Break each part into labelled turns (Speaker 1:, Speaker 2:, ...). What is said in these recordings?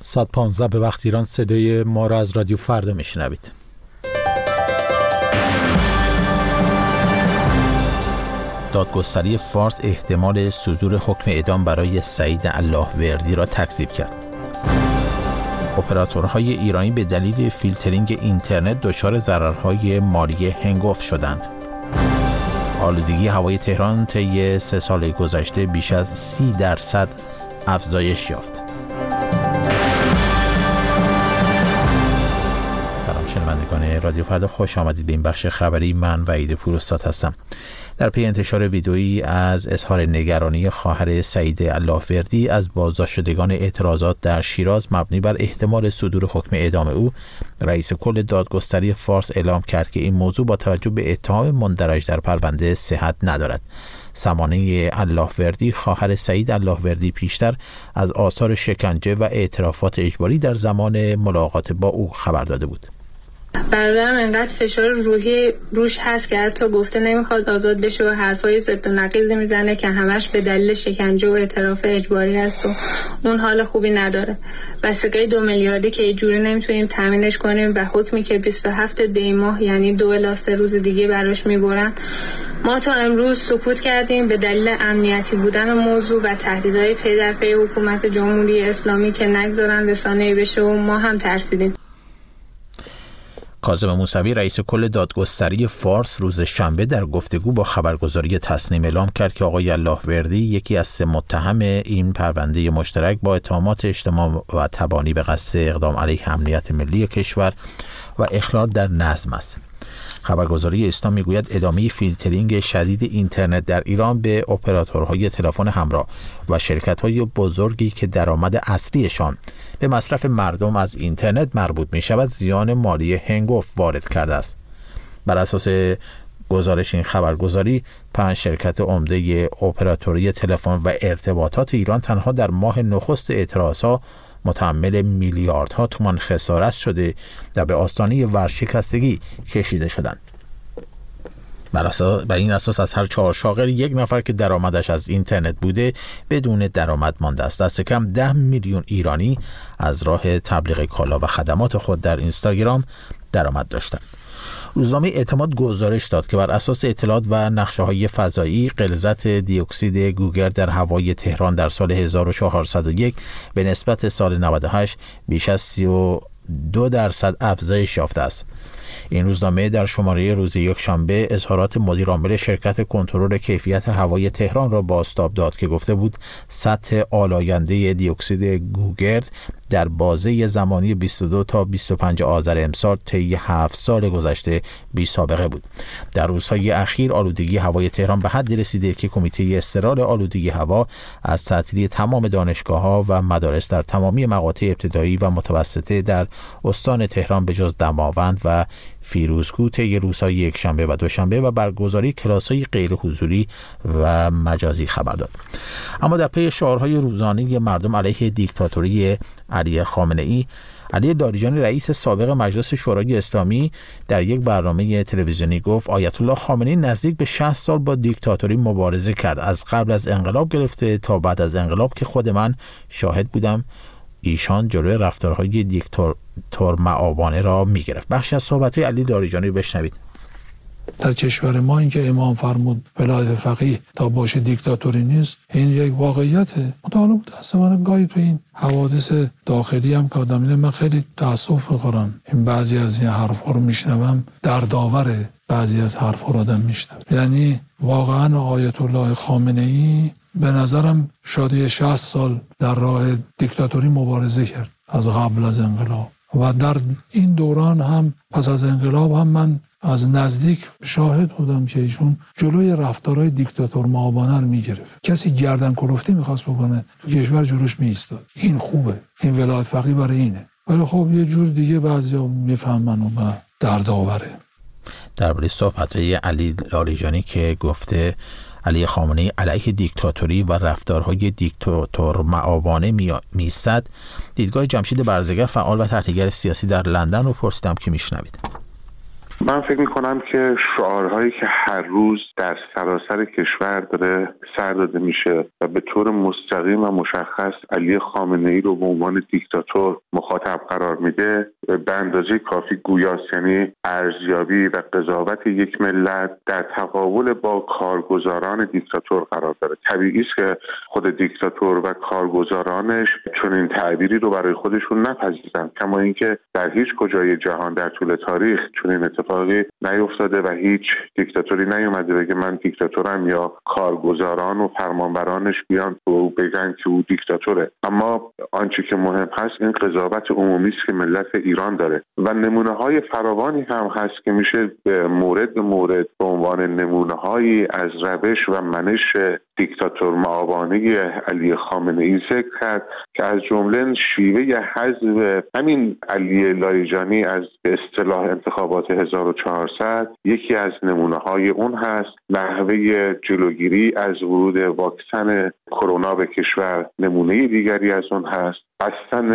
Speaker 1: ساعت 15 به وقت ایران صدای ما را از رادیو فردا میشنوید. دادگستری فارس احتمال صدور حکم اعدام برای سعید اللهوردی را تکذیب کرد. اپراتورهای ایرانی به دلیل فیلترینگ اینترنت دچار ضررهای مالی هنگفت شدند. آلودگی هوای تهران طی 3 سال گذشته بیش از 30% افزایش یافت. سلام شنوندگان رادیو فردا، خوش آمدید به این بخش خبری. من وحید پوراستاد هستم. در پی انتشار ویدئویی از اظهار نگرانی خواهر سعید اللهوردی از بازداشت شدگان اعتراضات در شیراز مبنی بر احتمال صدور حکم اعدام او، رئیس کل دادگستری فارس اعلام کرد که این موضوع با توجه به اتهام مندرج در پرونده صحت ندارد. سمانه اللهوردی خواهر سعید اللهوردی پیشتر از آثار شکنجه و اعترافات اجباری در زمان ملاقات با او خبر داده بود.
Speaker 2: برادرم انقدر فشار روحی روش هست که حتی گفته نمیخواد آزاد بشه و حرفای ضد و نقیض میزنه که همش به دلیل شکنجه و اعتراف اجباری هست و اون حال خوبی نداره. بستگی 2 میلیاردی که جوری نمیتونیم تامینش کنیم و حکمی که 27 دی ماه یعنی 2 الی 3 روز دیگه براش میبرن. ما تا امروز سکوت کردیم به دلیل امنیتی بودن موضوع و تهدیدهای پی در پی حکومت جمهوری اسلامی که نگذارن رسانه‌ای بشه و ما هم ترسیدیم.
Speaker 1: کاظم موسوی رئیس کل دادگستری فارس روز شنبه در گفتگو با خبرگزاری تصنیم اعلام کرد که آقای اللهوردی یکی از 3 متهم این پرونده مشترک با اتهامات اجتماع و تبانی به قصد اقدام علیه امنیت ملی کشور و اخلال در نظم است. خبرگزاری اسنا میگوید ادامه فیلترینگ شدید اینترنت در ایران به اپراتورهای تلفن همراه و شرکت‌های بزرگی که درآمد اصلیشان به مصرف مردم از اینترنت مربوط می‌شود زیان مالی هنگفت وارد کرده است. بر اساس گزارش این خبرگزاری 5 شرکت عمده اپراتوری تلفن و ارتباطات ایران تنها در ماه نخست اعتراضها متحمل میلیاردها تومان خسارت شده و به آستانه ورشکستگی کشیده شدند. بر این اساس از هر 4 شاغل 1 نفر که درآمدش از اینترنت بوده بدون درآمد مانده است. دست کم 10 میلیون ایرانی از راه تبلیغ کالا و خدمات خود در اینستاگرام درآمد داشتند. روزنامه اعتماد گزارش داد که بر اساس اطلاعات و نقشه‌های فضایی غلظت دیوکسید گوگرد در هوای تهران در سال 1401 به نسبت سال 98 بیش از 32% افزایش یافته است. این روزنامه در شماره روز یکشنبه اظهارات مدیر عامل شرکت کنترل کیفیت هوای تهران را بازتاب داد که گفته بود سطح آلاینده دیوکسید گوگرد در بازه زمانی 22 تا 25 آذر امسال طی 7 سال گذشته بی سابقه بود. در روزهای اخیر آلودگی هوای تهران به حدی رسیده که کمیته استقرار آلودگی هوا از تعطیلی تمام دانشگاه‌ها و مدارس در تمامی مقاطع ابتدایی و متوسطه در استان تهران به جز دماوند و فیروزکوه طی روزهای یکشنبه و دوشنبه و برگزاری کلاس‌های غیر حضوری و مجازی خبر داد. اما در پی شعارهای روزانه مردم علیه دیکتاتوری علی خامنه‌ای، علی لاریجانی رئیس سابق مجلس شورای اسلامی در یک برنامه تلویزیونی گفت آیت الله خامنه‌ای نزدیک به 60 سال با دیکتاتوری مبارزه کرد، از قبل از انقلاب گرفته تا بعد از انقلاب که خود من شاهد بودم ایشان جلوی رفتارهای دیکتاتور معابانه را می‌گرفت. بخشی از صحبت‌های علی لاریجانی رو بشنوید.
Speaker 3: در کشور ما اینکه امام فرمود ولایت فقیه تا باشه دیکتاتوری نیست، این یک واقعیته. حالا متأسفانه گاهی تو این حوادث داخلی هم که آدم من خیلی تأسف می‌خورم. این بعضی از این حرفا رو میشنوم، دردآوره. بعضی از حرفا رو آدم میشنوه. یعنی واقعا آیت الله خامنه‌ای به نظرم شاید 60 سال در راه دیکتاتوری مبارزه کرد از قبل از انقلاب و در این دوران هم پس از انقلاب هم من از نزدیک شاهد بودم که ایشون جلوی رفتارهای دیکتاتور معابانه رو میگرفت. کسی گردن کلفتی میخواست بکنه تو کشور جلوش میایستاد. این خوبه، این ولایت فقیه برای اینه. ولی خب یه جور دیگه بعضیا میفهمن و دردآوره.
Speaker 1: درباره صحبت‌های علی لاریجانی که گفته علی خامنه‌ای علیه دیکتاتوری و رفتارهای دیکتاتور معابانه می‌ایستد، دیدگاه جمشید برزگر فعال و تحلیلگر سیاسی در لندن رو پرسیدم که میشنوید.
Speaker 4: من فکر میکنم که شعارهایی که هر روز در سراسر کشور داره سر داده میشه و به طور مستقیم و مشخص علی خامنه‌ای رو به عنوان دیکتاتور مخاطب قرار میده به اندازه کافی گویاست، یعنی ارزیابی و قضاوت یک ملت در تقابل با کارگزاران دیکتاتور قرار داره. طبیعی است که خود دیکتاتور و کارگزارانش چون این تعبیری رو برای خودشون نپذیرن، کما اینکه در هیچ کجای جهان در طول تاریخ چون این اتفاقی نیفتاده و هیچ دیکتاتوری نیومده بگه من دیکتاتورم یا کارگزاران و فرمانبرانش بیان و بگن که او دیکتاتوره. اما آنچه که مهم هست این قضاوت عمومی است که ملت ایران داره و نمونه‌های فراوانی هم هست که میشه مورد به مورد به عنوان نمونه‌هایی از روش و منش دیکتاتور معابانه علی خامنه‌ای ذکر کرد که از جمله شیوه حذف همین علی لاریجانی از اصطلاح انتخابات 1400 یکی از نمونه‌های اون هست. نحوه جلوگیری از ورود واکسن کرونا به کشور نمونه دیگری از اون هست. بستن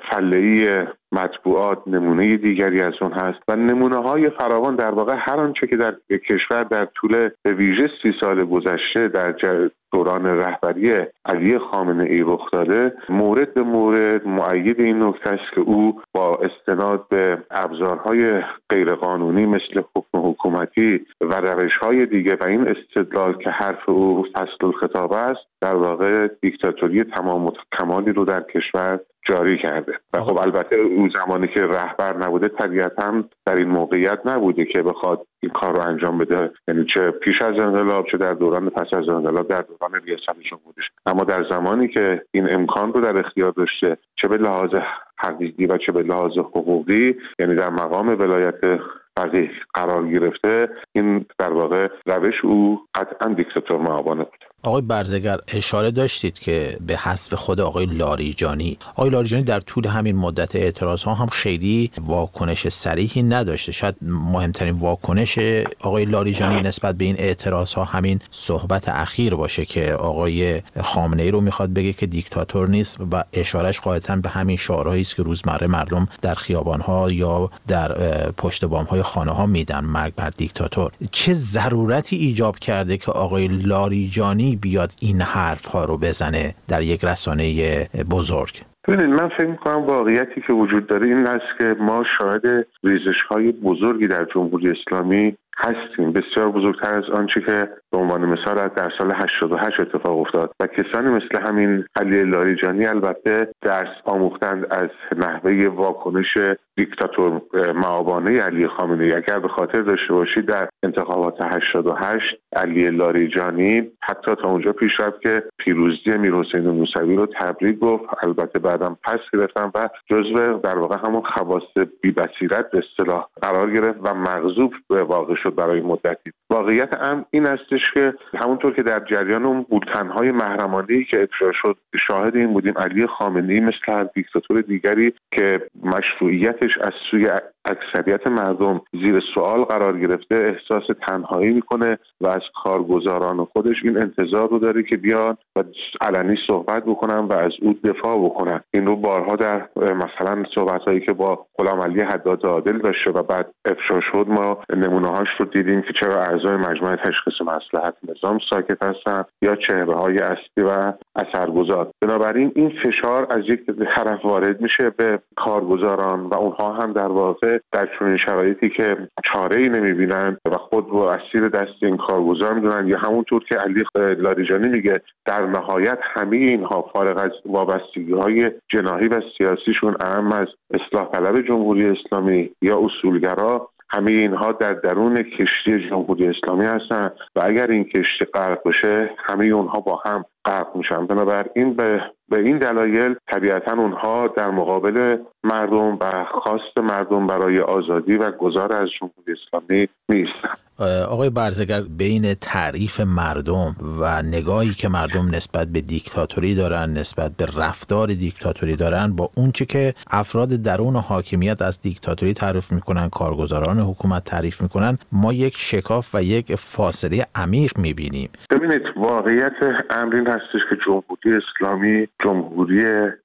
Speaker 4: فله‌ای مطبوعات نمونه دیگری از اون هست و نمونه‌های فراوان. در واقع هر آنچه که در کشور در طول به ویژه 30 سال گذشته در دوران رهبری علی خامنه‌ای رخ داده مورد به مورد مؤید این نکته است که او با استناد به ابزارهای غیرقانونی مثل حکم حکومتی و روش‌های دیگه و این استدلال که حرف او فصل الخطاب است در واقع دیکتاتوری تمام و کمالی رو در کشور جاری کرده و خب البته او زمانی که رهبر نبوده طبیعتاً در این موقعیت نبوده که بخواد این کار رو انجام بده، یعنی چه پیش از انقلاب چه در دوران پس از انقلاب در دوران ریاست جمهوریش. اما در زمانی که این امکان رو در اختیار داشته چه به لحاظ حقیقی و چه به لحاظ حقوقی، یعنی در مقام ولایت فقیه قرار گرفته، این در واقع روش او قطعاً دیکتاتور معابانه بود.
Speaker 1: آقای برزگر اشاره داشتید که به حذف خود آقای لاریجانی در طول همین مدت اعتراض ها هم خیلی واکنش صریحی نداشته. شاید مهمترین واکنش آقای لاریجانی نسبت به این اعتراض ها همین صحبت اخیر باشه که آقای خامنه‌ای رو میخواد بگه که دیکتاتور نیست و اشارهش قاعدتاً به همین شعارهایی است که روزمره مردم در خیابان ها یا در پشت بام های خانه ها میدن، مرگ بر دیکتاتور. چه ضرورتی ایجاب کرده که آقای لاریجانی بیاد این حرف ها رو بزنه در یک رسانه بزرگ؟
Speaker 4: ببینید من فکر می‌کنم واقعیتی که وجود داره این است که ما شاهد ریزش‌های بزرگی در جمهوری اسلامی هستیم، بسیار بزرگتر از آنچه که به عنوان مثال در سال 88 اتفاق افتاد و کسانی مثل همین علی لاریجانی البته درس آموختند از نحوه واکنش دیکتاتور معابانه علی خامنه‌ای. اگر به خاطر داشته باشید در انتخابات 88 علی لاریجانی حتی تا اونجا پیش رفت که پیروزی میرحسین موسوی رو تبریک گفت، البته بعدم پس گرفتن و جزو در واقع همون خواص بی‌بصیرت به اصطلاح قرار گرفت و مغضوب واقع شد برای مدتی. واقعیت امر این استش که همونطور که در جریان اون بولتن‌های محرمانه‌ای که افشا شد شاهد این بودیم علی خامنه‌ای مثل هر دیکتاتور دیگری که مشروعیتش از سوی اکثریت مردم زیر سوال قرار گرفته احساس تنهایی میکنه و از کارگزاران خودش این انتظار رو داره که بیان و علنی صحبت بکنن و از او دفاع بکنن. این رو بارها در مثلا صحبت‌هایی که با غلام علی حداد عادل داشته و بعد افشا شد ما نمونه‌هاش رو دیدیم که چرا اعضای مجمع تشخیص مصلحت نظام ساکت هستن یا چهره‌های اصلی و اثرگذار. بنابراین این فشار از یک طرف وارد میشه به کارگزاران و اونها هم در واقع در چنین شرایطی که چاره‌ای نمی‌بینن و خود رو اسیر دست این کارگزار می‌دونن یا همونطور که علی لاریجانی میگه در نهایت همه اینها فارغ از وابستگی‌های جناحی و سیاسیشون اهم از اصلاح طلب جمهوری اسلامی یا اصولگرا، همه اینها در درون کشتی جمهوری اسلامی هستن و اگر این کشتی غرق بشه همه اونها با هم غرق میشن. بنابراین به این دلایل طبیعتا اونها در مقابل مردم و خواست مردم برای آزادی و گذار از جمهوری اسلامی نیستن.
Speaker 1: آقای برزگر، بین تعریف مردم و نگاهی که مردم نسبت به دیکتاتوری دارن، نسبت به رفتار دیکتاتوری دارن، با اونچه که افراد درون حاکمیت از دیکتاتوری تعریف میکنن، کارگزاران حکومت تعریف میکنن، ما یک شکاف و یک فاصله عمیق میبینیم.
Speaker 4: ببینید واقعیت امر این هستش که جمهوری اسلامی جمهوری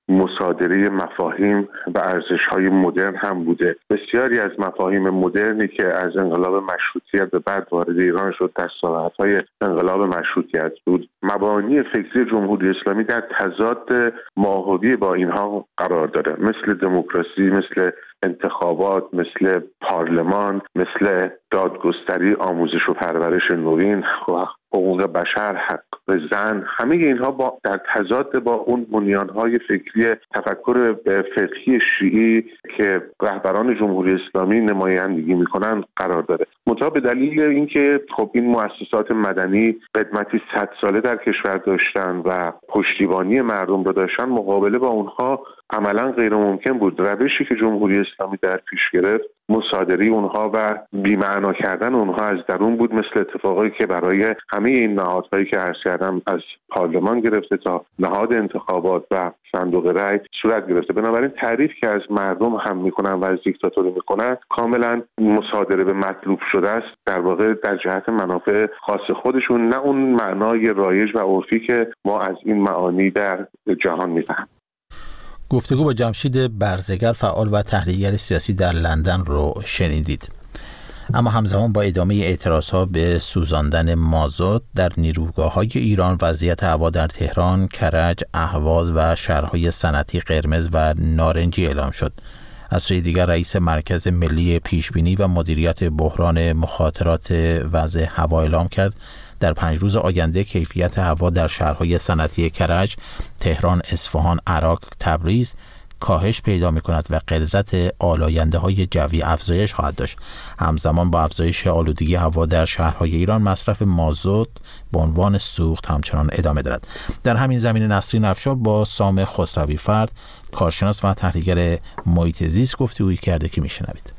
Speaker 4: مصادره مفاهیم و ارزش‌های مدرن هم بوده. بسیاری از مفاهیم مدرنی که از انقلاب مشروطیت به بعد وارد ایران شد در ساعت‌های انقلاب مشروطیت بود، مبانی فکری جمهوری اسلامی در تضاد ماهوی با اینها قرار داره، مثل دموکراسی، مثل انتخابات، مثل پارلمان، مثل دادگستری، آموزش و پرورش نوین، حقوق بشر، حق زن. همه اینها در تضاد با اون بنیانهای فکری تفکر فقهی شیعی که رهبران جمهوری اسلامی نمایندگی میکنن قرار داره. منتها به دلیل اینکه خب این مؤسسات مدنی قدمتی 100 ساله در کشور داشتن و پشتیبانی مردم رو داشتن، مقابله با اونها عملا غیر ممکن بود. روشی که جمهوری اسلامی در پیش گرفت مصادره اونها و بی‌معنا کردن اونها از درون بود، مثل اتفاقایی که برای همه این نهادهایی که عرض کردم از پارلمان گرفته تا نهاد انتخابات و صندوق رای صورت گرفته. بنابراین تعریف که از مردم هم میکنن و از دیکتاتوری میکنن کاملا مصادره به مطلوب شده است، در واقع در جهت منافع خاص خودشون، نه اون معنای رایج و عرفی که ما از این معانی در جهان میفهمیم.
Speaker 1: گفتگو با جمشید برزگر، فعال و تحلیلگر سیاسی در لندن رو شنیدید. اما همزمان با ادامه اعتراضها به سوزاندن مازوت در نیروگاه‌های ایران، وضعیت هوا در تهران، کرج، اهواز و شهرهای صنعتی قرمز و نارنجی اعلام شد. از سوی دیگر رئیس مرکز ملی پیشبینی و مدیریت بحران مخاطرات وضع هوا اعلام کرد در 5 روز آینده کیفیت هوا در شهرهای صنعتی کرج، تهران، اصفهان، عراق، تبریز کاهش پیدا می‌کند و غلظت آلاینده‌های جوی افزایش خواهد داشت. همزمان با افزایش آلودگی هوا در شهرهای ایران، مصرف مازوت به عنوان سوخت همچنان ادامه دارد. در همین زمینه نسرین افشار با سام خسروی فرد، کارشناس و تحلیلگر محیط زیست گفتگویی کرده که میشنوید.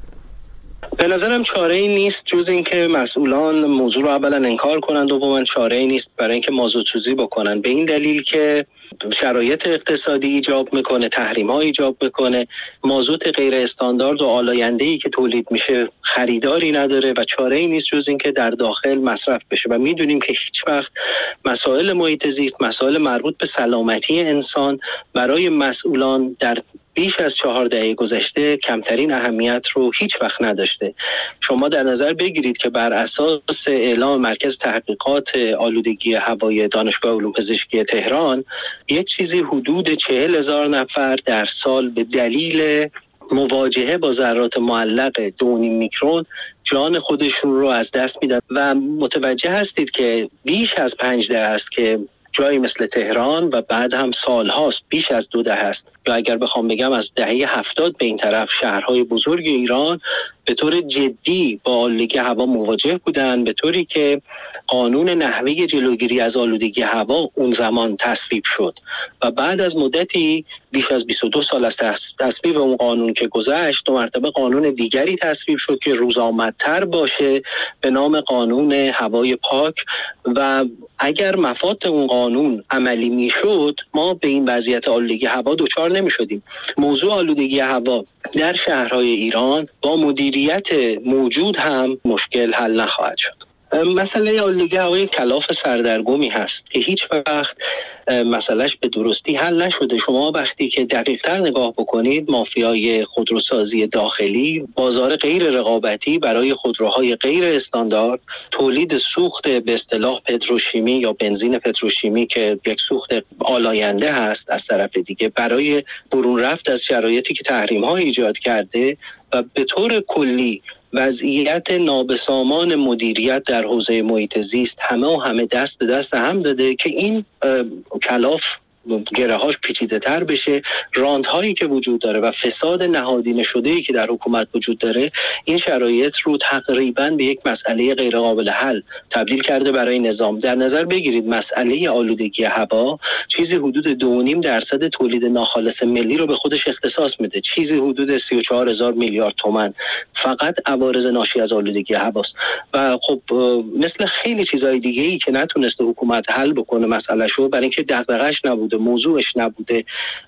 Speaker 5: به نظرم چاره‌ای نیست جز اینکه مسئولان موضوع رو اولا انکار کنند، دوما چاره‌ای نیست برای اینکه مازوت سوزی بکنن، به این دلیل که شرایط اقتصادی ایجاب میکنه، تحریم‌ها ایجاب میکنه، مازوت غیر استاندارد و آلاینده‌ای که تولید میشه خریداری نداره و چاره‌ای نیست جز اینکه در داخل مصرف بشه. و میدونیم که هیچ وقت مسائل محیط زیست، مسائل مربوط به سلامتی انسان برای مسئولان در بیش از 4 دهه گذشته کمترین اهمیت رو هیچ وقت نداشته. شما در نظر بگیرید که بر اساس اعلام مرکز تحقیقات آلودگی هوای دانشگاه علوم پزشکی تهران، یک چیزی حدود 40,000 نفر در سال به دلیل مواجهه با ذرات معلق 2.5 میکرون جان خودشون رو از دست میدن و متوجه هستید که بیش از 5 دهه است که جایی مثل تهران و بعد هم سال هاست، بیش از 2 دهه است، یا اگر بخوام بگم از دهه 70 به این طرف، شهرهای بزرگ ایران به طور جدی با آلودگی هوا مواجه بودن، به طوری که قانون نحوه جلوگیری از آلودگی هوا اون زمان تصویب شد و بعد از مدتی بیش از 22 سال از تصویب اون قانون که گذشت، 2 مرتبه قانون دیگری تصویب شد که روزآمدتر باشه به نام قانون هوای پاک و اگر مفاد اون قانون عملی میشد ما به این وضعیت آلودگی هوا دچار نمیشدیم. موضوع آلودگی هوا در شهرهای ایران با مدیریت موجود هم مشکل حل نخواهد شد. مسئله آلودگی هوای کلاف سردرگمی هست که هیچ وقت مسئلهش به درستی حل نشده. شما وقتی که دقیق‌تر نگاه بکنید، مافیای خودروسازی داخلی، بازار غیر رقابتی برای خودروهای غیر استاندارد، تولید سوخت به اصطلاح پتروشیمی یا بنزین پتروشیمی که یک سوخت آلاینده هست، از طرف دیگه برای برون رفت از شرایطی که تحریم‌ها ایجاد کرده و به طور کلی وضعیت نابسامان مدیریت در حوزه محیط زیست همه دست به دست هم داده که این کلاف گره‌هاش پیچیده تر بشه. راندهایی که وجود داره و فساد نهادینه شده‌ای که در حکومت وجود داره این شرایط رو تقریباً به یک مسئله غیر قابل حل تبدیل کرده برای نظام. در نظر بگیرید مسئله آلودگی هوا چیزی حدود 2.5% تولید ناخالص ملی رو به خودش اختصاص میده، چیزی حدود 34,000 میلیارد تومان فقط عوارض ناشی از آلودگی هواست. و خب مثل خیلی چیزهای دیگه‌ای که نتونسته حکومت حل بکنه مسئله‌شو، برای اینکه دغدغه‌اش نبوده، موضوعش نبوده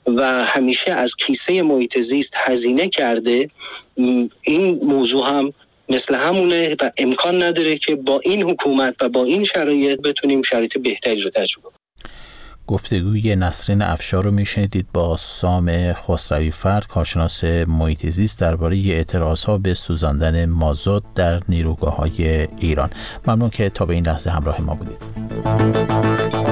Speaker 5: و همیشه از کیسه محیط زیست هزینه کرده، این موضوع هم مثل همونه و امکان نداره که با این حکومت و با این شرایط بتونیم شرایط بهتری رو تجربه کنیم.
Speaker 1: گفتگوی نسرین افشار رو میشنیدید با سام خسروی فرد، کارشناس محیط زیست، درباره اعتراض‌ها به سوزاندن مازوت در نیروگاه‌های ایران. ممنون که تا به این لحظه همراه ما بودید.